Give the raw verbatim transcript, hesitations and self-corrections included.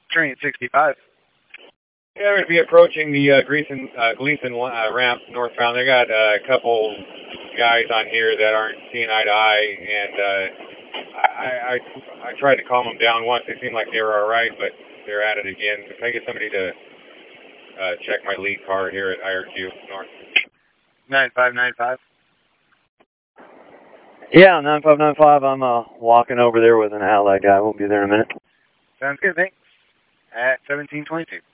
Train sixty-five. Yeah, we're going to be approaching the uh, Gleason, uh, Gleason uh, ramp northbound. They got uh, a couple guys on here that aren't seeing eye to eye, and uh, I, I I tried to calm them down once. They seemed like they were all right, but they're at it again. Can I get somebody to uh, check my lead car here at I R Q North? nine five nine five. Yeah, nine five nine five. I'm uh, walking over there with an ally guy. Won't be there in a minute. Sounds good, thanks. At seventeen twenty-two.